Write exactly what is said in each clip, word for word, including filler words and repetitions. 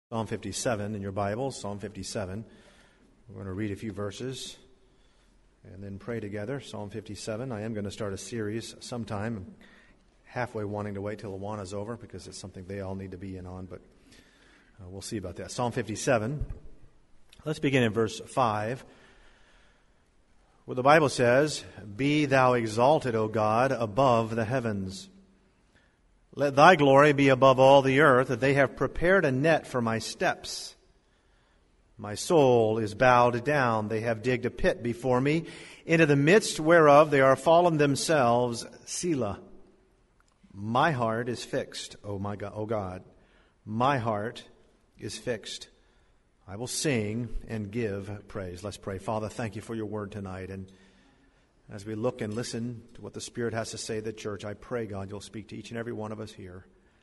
Psalm fifty-seven in your Bible, Psalm fifty-seven. We're going to read a few verses and then pray together. Psalm fifty-seven. I am going to start a series sometime. I'm halfway wanting to wait till Awana's over because it's something they all need to be in on, but uh, we'll see about that. Psalm fifty-seven. Let's begin in verse five, where the Bible says, "Be thou exalted, O God, above the heavens. Let thy glory be above all the earth, that they have prepared a net for my steps. My soul is bowed down. They have digged a pit before me, into the midst whereof they are fallen themselves. Selah. My heart is fixed, O my God, O God. My heart is fixed. I will sing and give praise." Let's pray. Father, thank you for your word tonight. And as we look and listen to what the Spirit has to say to the church, I pray, God, you'll speak to each and every one of us here.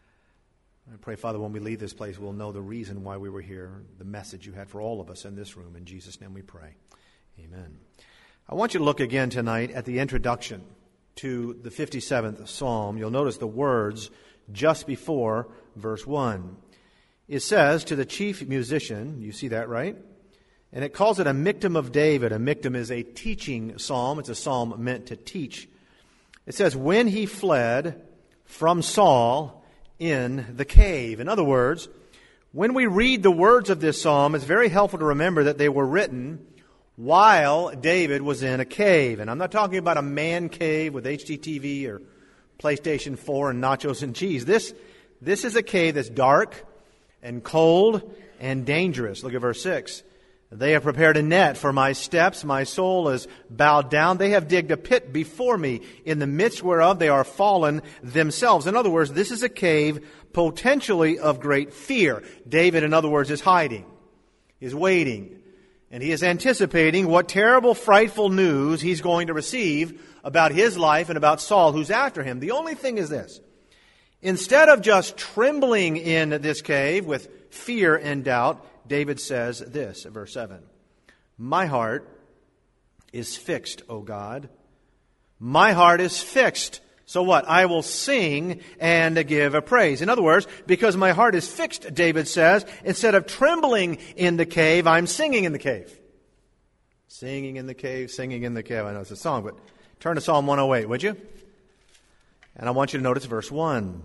I pray, Father, when we leave this place, we'll know the reason why we were here, the message you had for all of us in this room. In Jesus' name we pray. Amen. I want you to look again tonight at the introduction to the fifty-seventh Psalm. You'll notice the words just before verse one. It says, "To the chief musician," you see that, right? And it calls it a Michtam of David. A Michtam is a teaching psalm. It's a psalm meant to teach. It says, "When he fled from Saul in the cave." In other words, when we read the words of this psalm, it's very helpful to remember that they were written while David was in a cave. And I'm not talking about a man cave with H D T V or PlayStation four and nachos and cheese. This, this is a cave that's dark and cold and dangerous. Look at verse six. "They have prepared a net for my steps. My soul is bowed down. They have digged a pit before me, in the midst whereof they are fallen themselves." In other words, this is a cave potentially of great fear. David, in other words, is hiding, is waiting, and he is anticipating what terrible, frightful news he's going to receive about his life and about Saul, who's after him. The only thing is this. Instead of just trembling in this cave with fear and doubt, David says this at verse seven. "My heart is fixed, O God. My heart is fixed. So what? I will sing and give a praise." In other words, because my heart is fixed, David says, instead of trembling in the cave, I'm singing in the cave. Singing in the cave, singing in the cave. I know it's a song, but turn to Psalm one oh eight, would you? And I want you to notice verse one.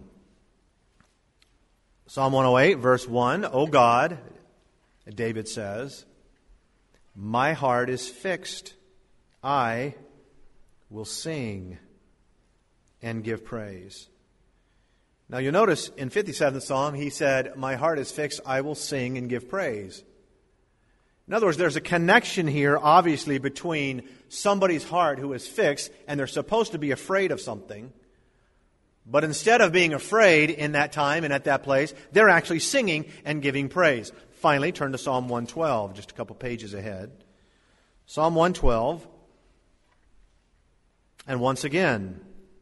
Psalm one oh eight, verse one. "O God," David says, "my heart is fixed. I will sing and give praise." Now you'll notice in fifty-seventh Psalm, he said, "My heart is fixed. I will sing and give praise." In other words, there's a connection here, obviously, between somebody's heart who is fixed and they're supposed to be afraid of something. But instead of being afraid in that time and at that place, they're actually singing and giving praise. Finally, turn to Psalm one twelve, just a couple pages ahead. Psalm one twelve. And once again,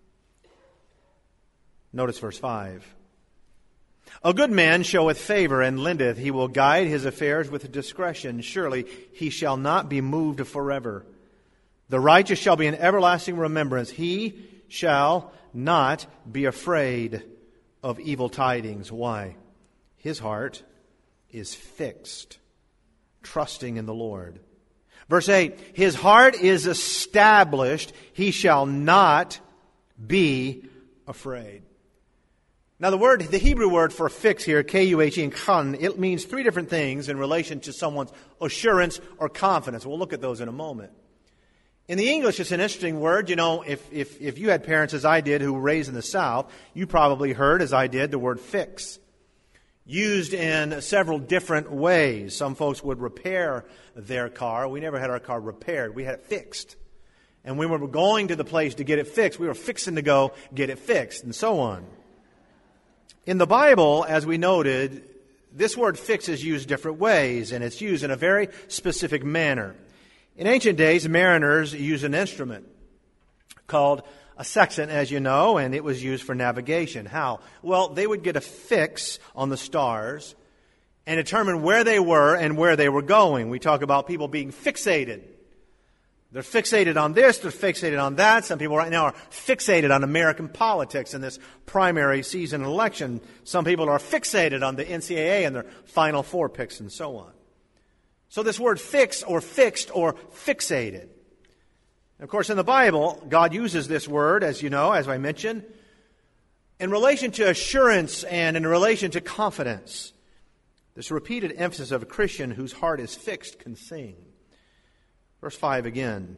notice verse five. "A good man showeth favor and lendeth. He will guide his affairs with discretion. Surely he shall not be moved forever. The righteous shall be in everlasting remembrance. He shall not be afraid of evil tidings." Why? His heart is fixed, trusting in the Lord. Verse eight, "His heart is established. He shall not be afraid." Now the word, the Hebrew word for fix here, K U H E, and khan, it means three different things in relation to someone's assurance or confidence. We'll look at those in a moment. In the English, it's an interesting word. You know, if, if, if you had parents, as I did, who were raised in the South, you probably heard, as I did, the word fix, used in several different ways. Some folks would repair their car. We never had our car repaired. We had it fixed. And when we were going to the place to get it fixed, we were fixing to go get it fixed, and so on. In the Bible, as we noted, this word fix is used different ways, and it's used in a very specific manner. In ancient days, mariners used an instrument called a sextant, as you know, and it was used for navigation. How? Well, they would get a fix on the stars and determine where they were and where they were going. We talk about people being fixated They're fixated on this, they're fixated on that. Some people right now are fixated on American politics in this primary season election. Some people are fixated on the N C double A and their Final Four picks and so on. So this word fix or fixed or fixated. Of course, in the Bible, God uses this word, as you know, as I mentioned, in relation to assurance and in relation to confidence. This repeated emphasis of a Christian whose heart is fixed can sing. Verse five again.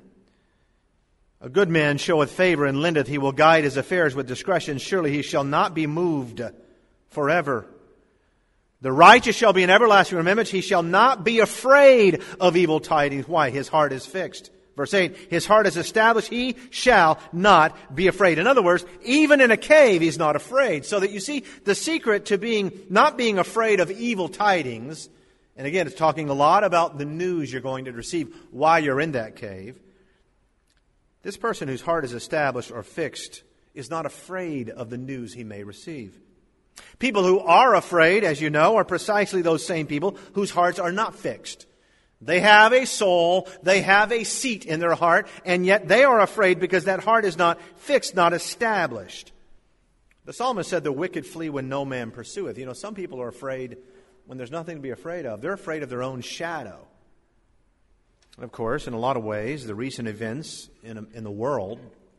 A good man showeth favor and lendeth. He will guide his affairs with discretion. Surely he shall not be moved forever. The righteous shall be in everlasting remembrance. He shall not be afraid of evil tidings. Why? His heart is fixed. Verse eight, his heart is established. He shall not be afraid. In other words, even in a cave, he's not afraid. So that you see the secret to being not being afraid of evil tidings. And again, it's talking a lot about the news you're going to receive while you're in that cave. This person whose heart is established or fixed is not afraid of the news he may receive. People who are afraid, as you know, are precisely those same people whose hearts are not fixed. They have a soul, they have a seat in their heart, and yet they are afraid because that heart is not fixed, not established. The psalmist said, the wicked flee when no man pursueth. You know, some people are afraid when there's nothing to be afraid of. They're afraid of their own shadow. And of course, in a lot of ways, the recent events in, in the world,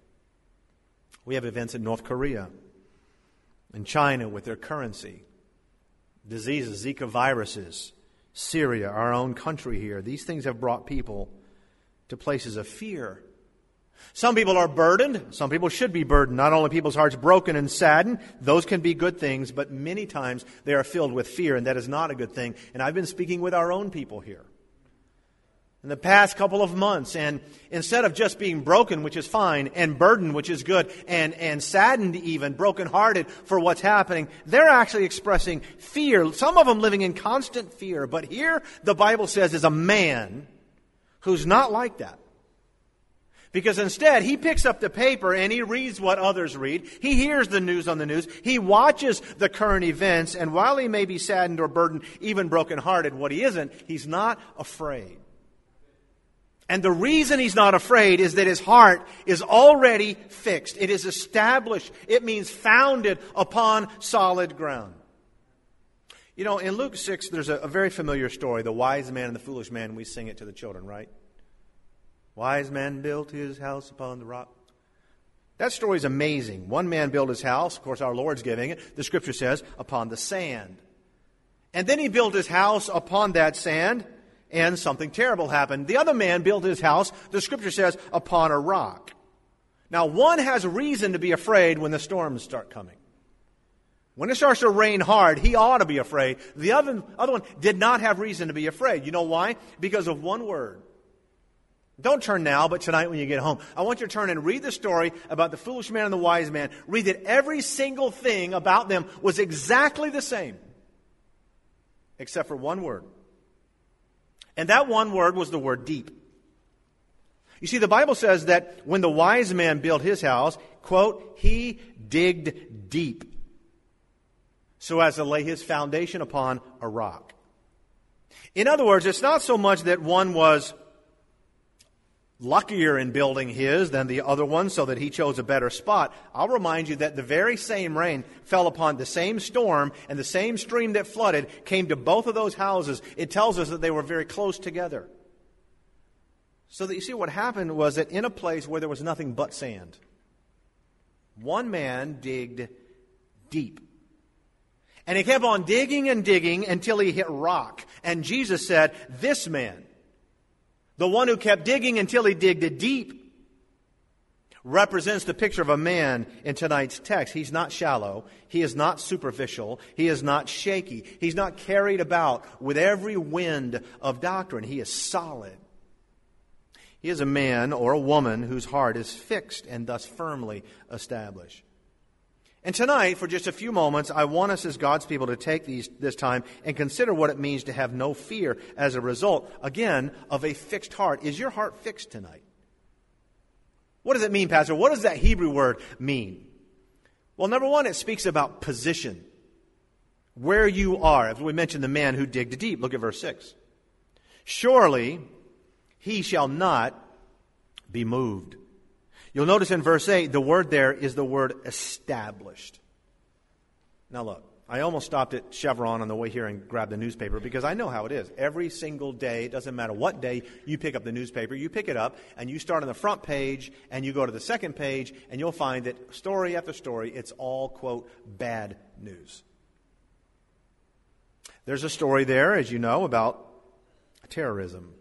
we have events in North Korea, in China with their currency, diseases, Zika viruses, Syria, our own country here. These things have brought people to places of fear. Some people are burdened. Some people should be burdened. Not only people's hearts broken and saddened, those can be good things, but many times they are filled with fear, and that is not a good thing. And I've been speaking with our own people here in the past couple of months, and instead of just being broken, which is fine, and burdened, which is good, and, and saddened even, brokenhearted for what's happening, they're actually expressing fear, some of them living in constant fear. But here, the Bible says, is a man who's not like that. Because instead, he picks up the paper and he reads what others read. He hears the news on the news. He watches the current events, and while he may be saddened or burdened, even brokenhearted, what he isn't, he's not afraid. And the reason he's not afraid is that his heart is already fixed. It is established. It means founded upon solid ground. You know, in Luke six, there's a, a very familiar story, the wise man and the foolish man. We sing it to the children, right? Wise man built his house upon the rock. That story is amazing. One man built his house. Of course, our Lord's giving it. The Scripture says, upon the sand. And then he built his house upon that sand, and something terrible happened. The other man built his house, the Scripture says, upon a rock. Now, one has reason to be afraid when the storms start coming. When it starts to rain hard, he ought to be afraid. The other, other one did not have reason to be afraid. You know why? Because of one word. Don't turn now, but tonight when you get home. I want you to turn and read the story about the foolish man and the wise man. Read that every single thing about them was exactly the same, except for one word. And that one word was the word deep. You see, the Bible says that when the wise man built his house, quote, he digged deep so as to lay his foundation upon a rock. In other words, it's not so much that one was luckier in building his than the other one so that he chose a better spot. I'll remind you that the very same rain fell upon the same storm, and the same stream that flooded came to both of those houses. It tells us that they were very close together. So that you see what happened was that in a place where there was nothing but sand, one man digged deep. And he kept on digging and digging until he hit rock. And Jesus said, this man, the one who kept digging until he digged deep, represents the picture of a man in tonight's text. He's not shallow. He is not superficial. He is not shaky. He's not carried about with every wind of doctrine. He is solid. He is a man or a woman whose heart is fixed and thus firmly established. And tonight, for just a few moments, I want us as God's people to take these, this time and consider what it means to have no fear as a result, again, of a fixed heart. Is your heart fixed tonight? What does it mean, Pastor? What does that Hebrew word mean? Well, number one, it speaks about position. Where you are. As we mentioned, the man who digged deep. Look at verse six. Surely he shall not be moved. You'll notice in verse eight, the word there is the word established. Now look, I almost stopped at Chevron on the way here and grabbed the newspaper because I know how it is. Every single day, it doesn't matter what day you pick up the newspaper, you pick it up and you start on the front page and you go to the second page and you'll find that story after story, it's all, quote, bad news. There's a story there, as you know, about terrorism.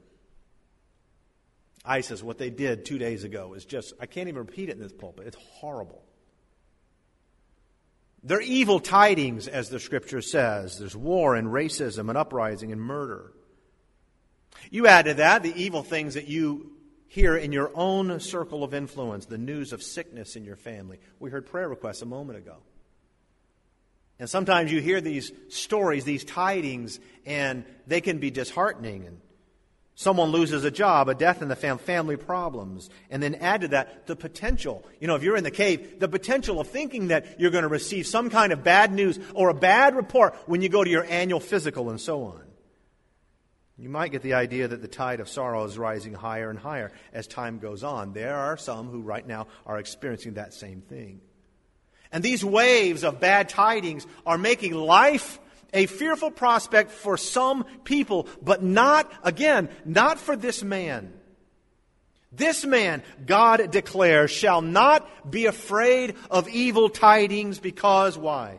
ISIS, what they did two days ago is just, I can't even repeat it in this pulpit. It's horrible. They're evil tidings, as the Scripture says. There's war and racism and uprising and murder. You add to that the evil things that you hear in your own circle of influence, the news of sickness in your family. We heard prayer requests a moment ago. And sometimes you hear these stories, these tidings, and they can be disheartening. And someone loses a job, a death in the fam- family problems. And then add to that the potential. You know, if you're in the cave, the potential of thinking that you're going to receive some kind of bad news or a bad report when you go to your annual physical and so on. You might get the idea that the tide of sorrow is rising higher and higher as time goes on. There are some who right now are experiencing that same thing. And these waves of bad tidings are making life a fearful prospect for some people, but not, again, not for this man. This man, God declares, shall not be afraid of evil tidings because why?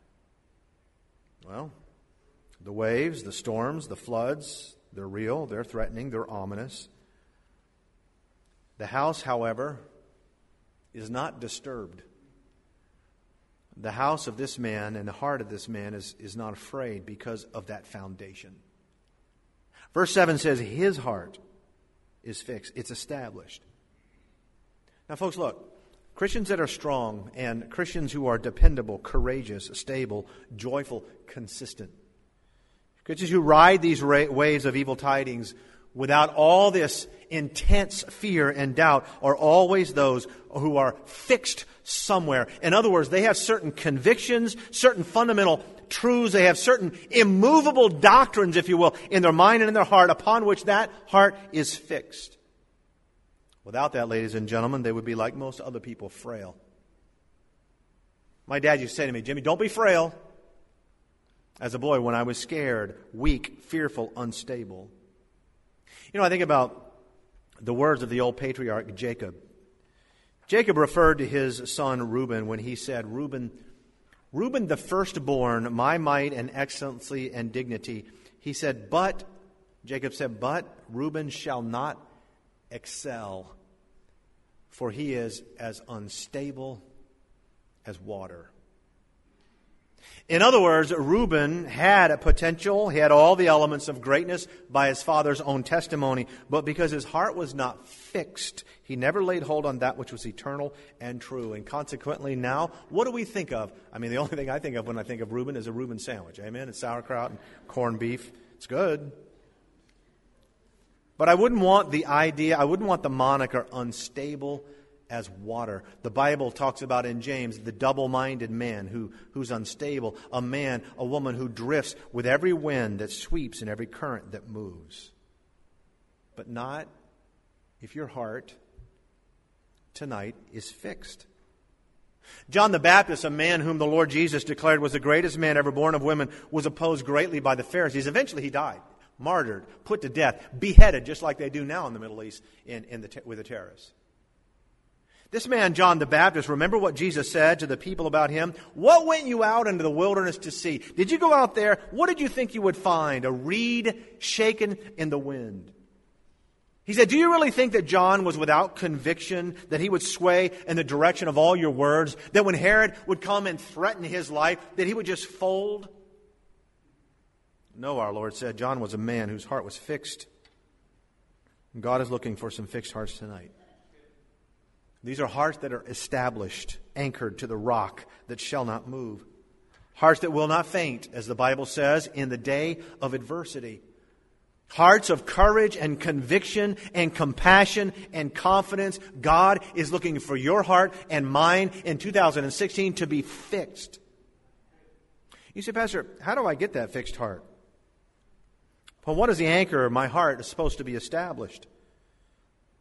Well, the waves, the storms, the floods, they're real, they're threatening, they're ominous. The house, however, is not disturbed. The house of this man and the heart of this man is, is not afraid because of that foundation. Verse seven says, his heart is fixed. It's established. Now, folks, look. Christians that are strong and Christians who are dependable, courageous, stable, joyful, consistent. Christians who ride these ra- waves of evil tidings without all this intense fear and doubt are always those who are fixed somewhere. In other words, they have certain convictions, certain fundamental truths. They have certain immovable doctrines, if you will, in their mind and in their heart, upon which that heart is fixed. Without that, ladies and gentlemen, they would be like most other people, frail. My dad used to say to me, Jimmy, don't be frail. As a boy, when I was scared, weak, fearful, unstable. You know, I think about the words of the old patriarch Jacob. Jacob referred to his son Reuben when he said, Reuben, Reuben the firstborn, my might and excellency and dignity. He said, but, Jacob said, but Reuben shall not excel, for he is as unstable as water. In other words, Reuben had a potential, he had all the elements of greatness by his father's own testimony, but because his heart was not fixed, he never laid hold on that which was eternal and true. And consequently now, what do we think of? I mean, the only thing I think of when I think of Reuben is a Reuben sandwich. Amen? It's sauerkraut and corned beef. It's good. But I wouldn't want the idea, I wouldn't want the moniker unstable as water. The Bible talks about in James the double-minded man who, who's unstable, a man, a woman who drifts with every wind that sweeps and every current that moves. But not if your heart tonight is fixed. John the Baptist, a man whom the Lord Jesus declared was the greatest man ever born of women, was opposed greatly by the Pharisees. Eventually he died, martyred, put to death, beheaded, just like they do now in the Middle East in, in the, with the terrorists. This man, John the Baptist, remember what Jesus said to the people about him? What went you out into the wilderness to see? Did you go out there? What did you think you would find? A reed shaken in the wind. He said, do you really think that John was without conviction, that he would sway in the direction of all your words, that when Herod would come and threaten his life, that he would just fold? No, our Lord said, John was a man whose heart was fixed. And God is looking for some fixed hearts tonight. These are hearts that are established, anchored to the rock that shall not move. Hearts that will not faint, as the Bible says, in the day of adversity. Hearts of courage and conviction and compassion and confidence. God is looking for your heart and mine in two thousand sixteen to be fixed. You say, Pastor, how do I get that fixed heart? Well, what is the anchor of my heart is supposed to be established?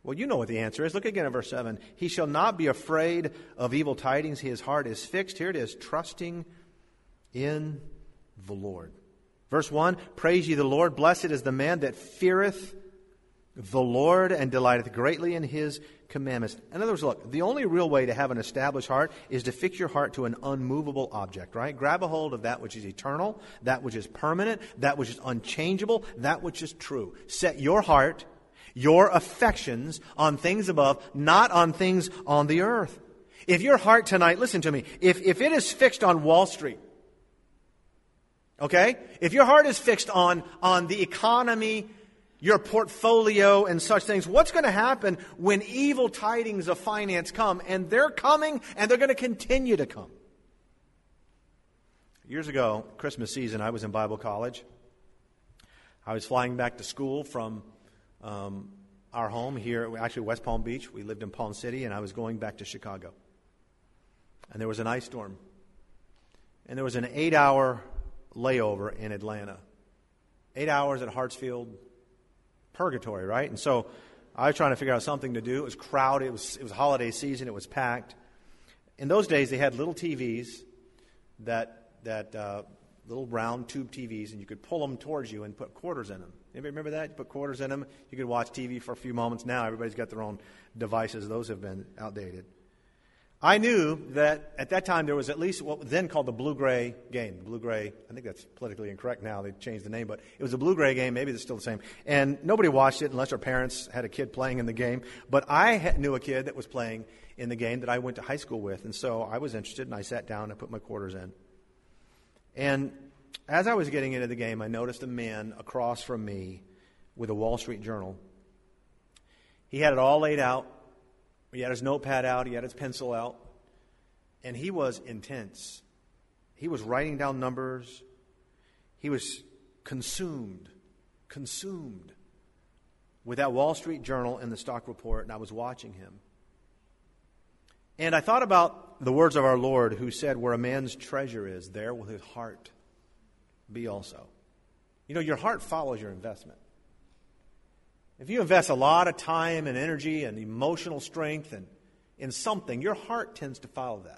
Well, you know what the answer is. Look again at verse seven. He shall not be afraid of evil tidings. His heart is fixed. Here it is, trusting in the Lord. Verse one, praise ye the Lord. Blessed is the man that feareth the Lord and delighteth greatly in his commandments. In other words, look, the only real way to have an established heart is to fix your heart to an unmovable object, right? Grab a hold of that which is eternal, that which is permanent, that which is unchangeable, that which is true. Set your heart, your affections on things above, not on things on the earth. If your heart tonight, listen to me, if, if it is fixed on Wall Street, okay? If your heart is fixed on, on the economy, your portfolio and such things, what's going to happen when evil tidings of finance come? And they're coming, and they're going to continue to come. Years ago, Christmas season, I was in Bible college. I was flying back to school from um, our home here, actually West Palm Beach. We lived in Palm City, and I was going back to Chicago. And there was an ice storm. And there was an eight-hour layover in Atlanta. Eight hours at Hartsfield. Purgatory, right? And so I was trying to figure out something to do. It was crowded. It was, it was holiday season. It was packed. In those days, they had little T Vs, that that uh, little round tube T Vs, and you could pull them towards you and put quarters in them. Anybody remember that? You put quarters in them. You could watch T V for a few moments. Now everybody's got their own devices. Those have been outdated. I knew that at that time there was at least what was then called the blue-gray game. Blue-gray, I think that's politically incorrect now. They changed the name, but it was a blue-gray game. Maybe it's still the same. And nobody watched it unless our parents had a kid playing in the game. But I had, knew a kid that was playing in the game that I went to high school with. And so I was interested, and I sat down and put my quarters in. And as I was getting into the game, I noticed a man across from me with a Wall Street Journal. He had it all laid out. He had his notepad out. He had his pencil out. And he was intense. He was writing down numbers. He was consumed, consumed with that Wall Street Journal and the stock report, and I was watching him. And I thought about the words of our Lord who said, where a man's treasure is, there will his heart be also. You know, your heart follows your investment. If you invest a lot of time and energy and emotional strength and in something, your heart tends to follow that.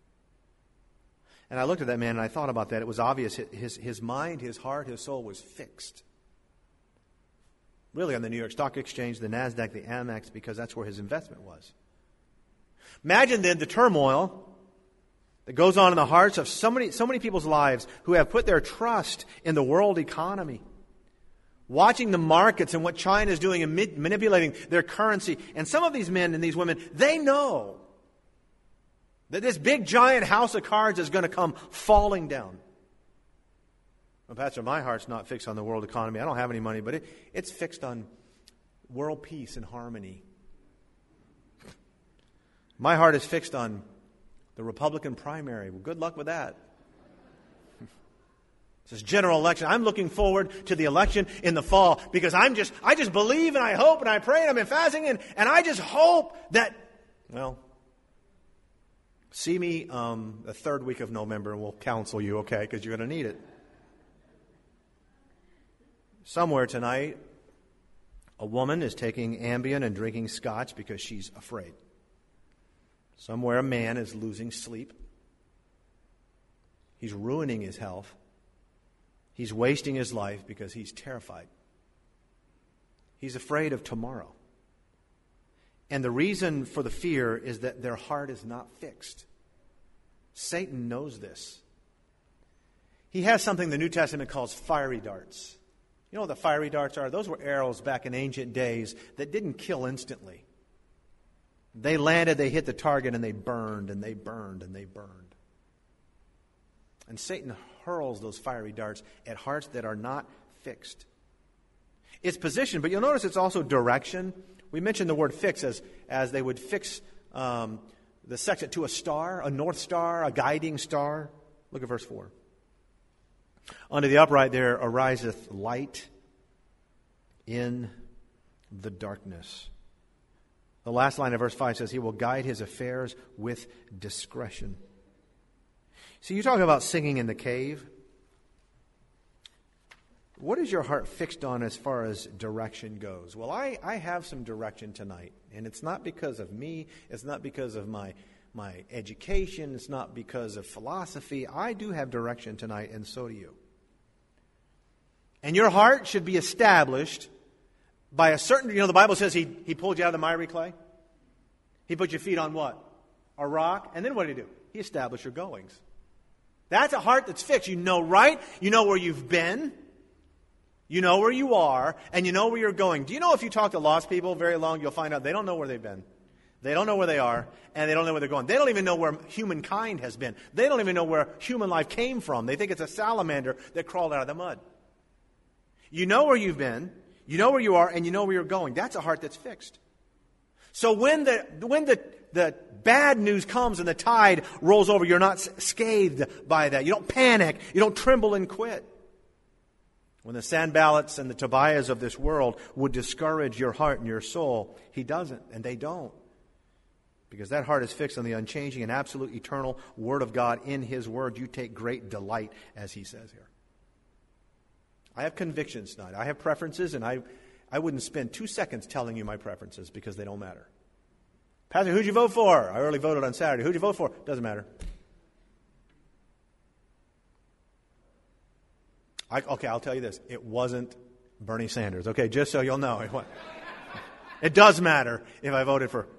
And I looked at that man and I thought about that. It was obvious his, his mind, his heart, his soul was fixed. Really on the New York Stock Exchange, the NASDAQ, the Amex, because that's where his investment was. Imagine then the turmoil that goes on in the hearts of so many, so many people's lives who have put their trust in the world economy. Watching the markets and what China is doing and manipulating their currency. And some of these men and these women, they know that this big giant house of cards is going to come falling down. Well, Pastor, my heart's not fixed on the world economy. I don't have any money, but it, it's fixed on world peace and harmony. My heart is fixed on the Republican primary. Well, good luck with that. This general election. I'm looking forward to the election in the fall because I'm just, I just believe and I hope and I pray and I've been fasting and, and I just hope that, well, see me um, the third week of November and we'll counsel you, okay, because you're going to need it. Somewhere tonight, a woman is taking Ambien and drinking scotch because she's afraid. Somewhere a man is losing sleep. He's ruining his health. He's wasting his life because he's terrified. He's afraid of tomorrow. And the reason for the fear is that their heart is not fixed. Satan knows this. He has something the New Testament calls fiery darts. You know what the fiery darts are? Those were arrows back in ancient days that didn't kill instantly. They landed, they hit the target, and they burned, and they burned, and they burned. And Satan hurls those fiery darts at hearts that are not fixed. It's position, but you'll notice it's also direction. We mentioned the word fix as, as they would fix um, the section to a star, a north star, a guiding star. Look at verse four. Unto the upright there ariseth light in the darkness. The last line of verse five says, He will guide his affairs with discretion. See, you talk about singing in the cave. What is your heart fixed on as far as direction goes? Well, I, I have some direction tonight, and it's not because of me. It's not because of my my education. It's not because of philosophy. I do have direction tonight, and so do you. And your heart should be established by a certain, you know, the Bible says he, he pulled you out of the miry clay. He put your feet on what? A rock. And then what did he do? He established your goings. That's a heart that's fixed. You know right. You know where you've been. You know where you are, and you know where you're going. Do you know if you talk to lost people very long, you'll find out they don't know where they've been. They don't know where they are, and they don't know where they're going. They don't even know where humankind has been. They don't even know where human life came from. They think it's a salamander that crawled out of the mud. You know where you've been, you know where you are, and you know where you're going. That's a heart that's fixed. So when the when the, the bad news comes and the tide rolls over, you're not scathed by that. You don't panic. You don't tremble and quit. When the Sanballats and the Tobiahs of this world would discourage your heart and your soul, he doesn't, and they don't. Because that heart is fixed on the unchanging and absolute eternal Word of God. In His Word, you take great delight, as he says here. I have convictions tonight. I have preferences, and I, I wouldn't spend two seconds telling you my preferences because they don't matter. Pastor, who'd you vote for? I early voted on Saturday. Who'd you vote for? Doesn't matter. I, okay, I'll tell you this. It wasn't Bernie Sanders. Okay, just so you'll know. It, it does matter if I voted for.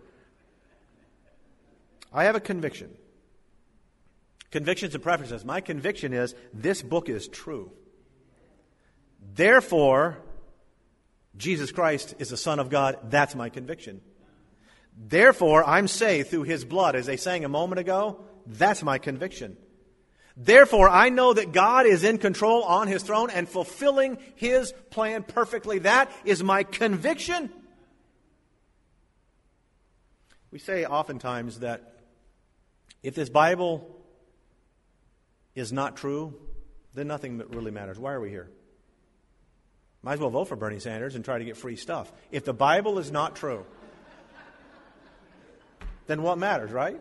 I have a conviction. Convictions and preferences. My conviction is this book is true. Therefore, Jesus Christ is the Son of God. That's my conviction. Therefore, I'm saved through His blood. As they sang a moment ago, that's my conviction. Therefore, I know that God is in control on His throne and fulfilling His plan perfectly. That is my conviction. We say oftentimes that if this Bible is not true, then nothing really matters. Why are we here? Might as well vote for Bernie Sanders and try to get free stuff. If the Bible is not true, then what matters, right?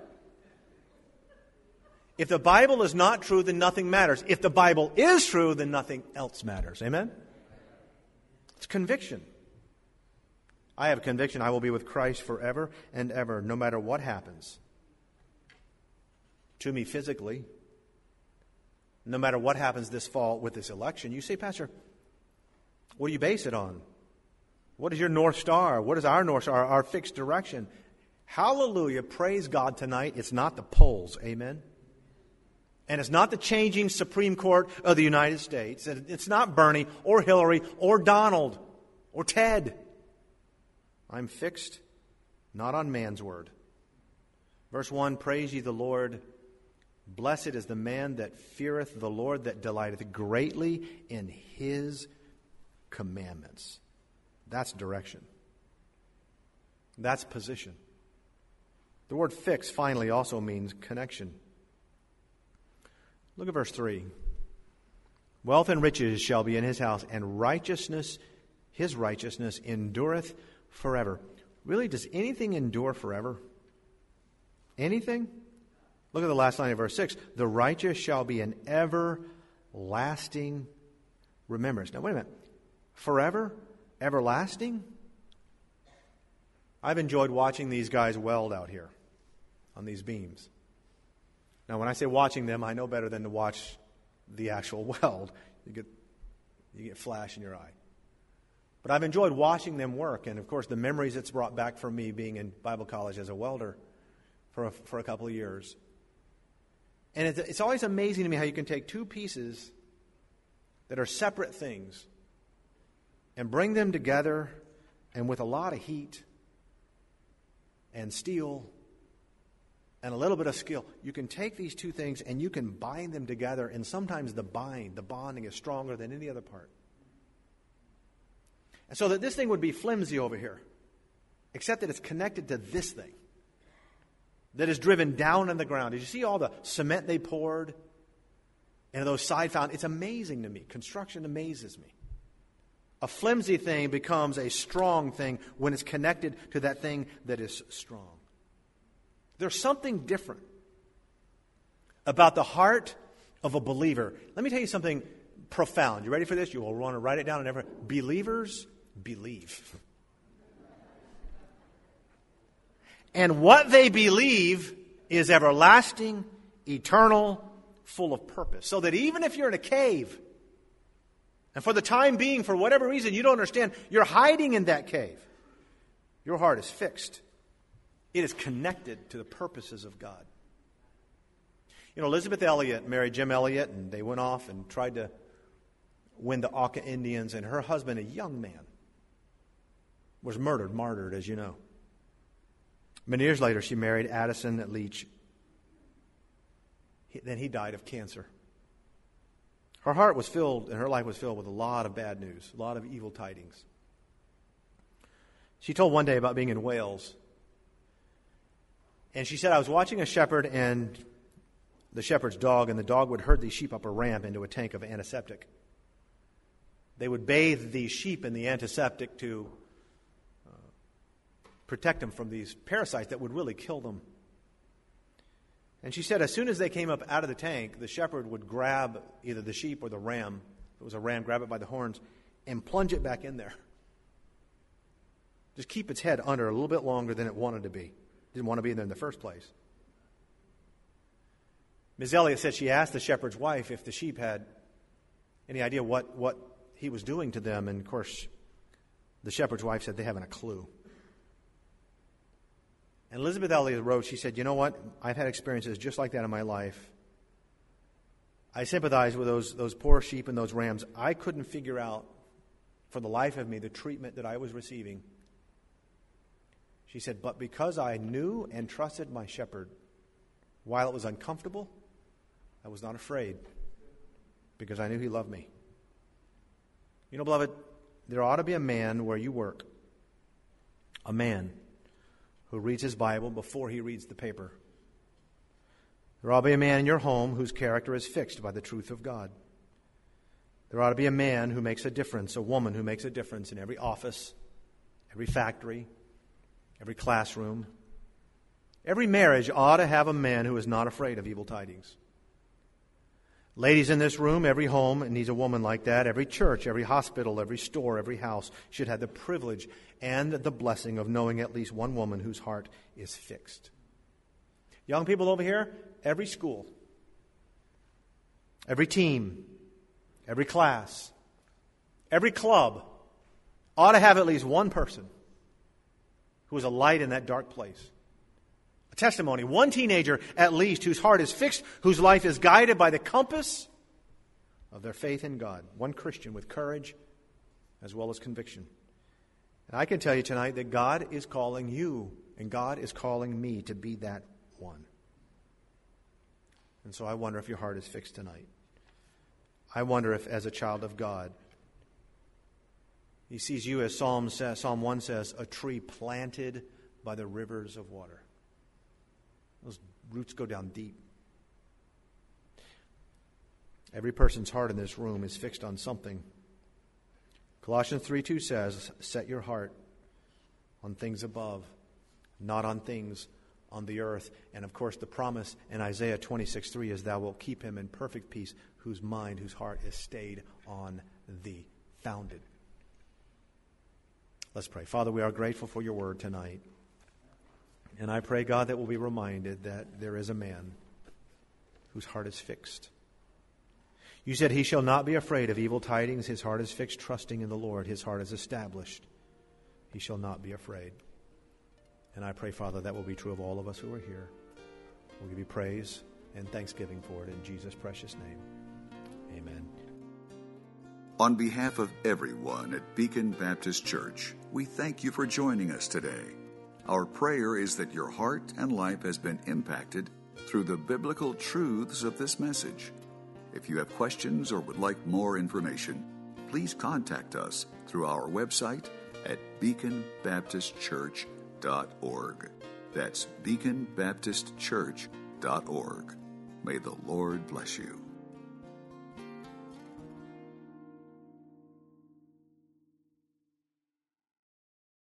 If the Bible is not true, then nothing matters. If the Bible is true, then nothing else matters. Amen? It's conviction. I have a conviction I will be with Christ forever and ever, no matter what happens to me physically, no matter what happens this fall with this election. You say, Pastor, what do you base it on? What is your North Star? What is our North Star, our fixed direction? Hallelujah, praise God tonight. It's not the polls. Amen? And it's not the changing Supreme Court of the United States. It's not Bernie or Hillary or Donald or Ted. I'm fixed not on man's word. Verse one, praise ye the Lord. Blessed is the man that feareth the Lord, that delighteth greatly in His commandments. That's direction. That's position. The word fix, finally, also means connection. Look at verse three. Wealth and riches shall be in his house, and righteousness, his righteousness, endureth forever. Really, does anything endure forever? Anything? Look at the last line of verse six. The righteous shall be an everlasting remembrance. Now, wait a minute. Forever? Everlasting? I've enjoyed watching these guys weld out here on these beams. Now, when I say watching them, I know better than to watch the actual weld. You get, you get flash in your eye. But I've enjoyed watching them work, and of course the memories it's brought back for me being in Bible college as a welder for a, for a couple of years. And it's, it's always amazing to me how you can take two pieces that are separate things and bring them together, and with a lot of heat and steel and a little bit of skill, you can take these two things and you can bind them together, and sometimes the bind, the bonding is stronger than any other part. And so that this thing would be flimsy over here, except that it's connected to this thing that is driven down in the ground. Did you see all the cement they poured into those side fountains? It's amazing to me. Construction amazes me. A flimsy thing becomes a strong thing when it's connected to that thing that is strong. There's something different about the heart of a believer. Let me tell you something profound. You ready for this? You will want to write it down and never. Believers believe. And what they believe is everlasting, eternal, full of purpose. So that even if you're in a cave, and for the time being, for whatever reason, you don't understand, you're hiding in that cave, your heart is fixed. It is connected to the purposes of God. You know, Elizabeth Elliot married Jim Elliot, and they went off and tried to win the Auca Indians, and her husband, a young man, was murdered, martyred, as you know. Many years later, she married Addison Leach. He, then he died of cancer. Her heart was filled, and her life was filled with a lot of bad news, a lot of evil tidings. She told one day about being in Wales. And she said, I was watching a shepherd and the shepherd's dog, and the dog would herd these sheep up a ramp into a tank of antiseptic. They would bathe these sheep in the antiseptic to uh, protect them from these parasites that would really kill them. And she said as soon as they came up out of the tank, the shepherd would grab either the sheep or the ram, if it was a ram, grab it by the horns, and plunge it back in there. Just keep its head under a little bit longer than it wanted to be. Didn't want to be in there in the first place. Miz Elliot said she asked the shepherd's wife if the sheep had any idea what, what he was doing to them. And, of course, the shepherd's wife said they haven't a clue. And Elizabeth Elliot wrote, she said, you know what? I've had experiences just like that in my life. I sympathize with those, those poor sheep and those rams. I couldn't figure out for the life of me the treatment that I was receiving. She said, but because I knew and trusted my shepherd, while it was uncomfortable, I was not afraid because I knew he loved me. You know, beloved, there ought to be a man where you work, a man who reads his Bible before he reads the paper. There ought to be a man in your home whose character is fixed by the truth of God. There ought to be a man who makes a difference, a woman who makes a difference in every office, every factory, every classroom. Every marriage ought to have a man who is not afraid of evil tidings. Ladies in this room, every home needs a woman like that. Every church, every hospital, every store, every house should have the privilege and the blessing of knowing at least one woman whose heart is fixed. Young people over here, every school, every team, every class, every club ought to have at least one person who is a light in that dark place. A testimony, one teenager at least whose heart is fixed, whose life is guided by the compass of their faith in God. One Christian with courage as well as conviction. And I can tell you tonight that God is calling you and God is calling me to be that one. And so I wonder if your heart is fixed tonight. I wonder if as a child of God, He sees you, as Psalm says, Psalm one says, a tree planted by the rivers of water. Those roots go down deep. Every person's heart in this room is fixed on something. Colossians three two says, set your heart on things above, not on things on the earth. And of course the promise in Isaiah twenty-six three is, thou wilt keep him in perfect peace, whose mind, whose heart is stayed on thee, founded. Let's pray. Father, we are grateful for your word tonight. And I pray, God, that we'll be reminded that there is a man whose heart is fixed. You said he shall not be afraid of evil tidings. His heart is fixed, trusting in the Lord. His heart is established. He shall not be afraid. And I pray, Father, that will be true of all of us who are here. We'll give you praise and thanksgiving for it in Jesus' precious name. Amen. On behalf of everyone at Beacon Baptist Church, we thank you for joining us today. Our prayer is that your heart and life has been impacted through the biblical truths of this message. If you have questions or would like more information, please contact us through our website at beacon baptist church dot org. That's beacon baptist church dot org. May the Lord bless you.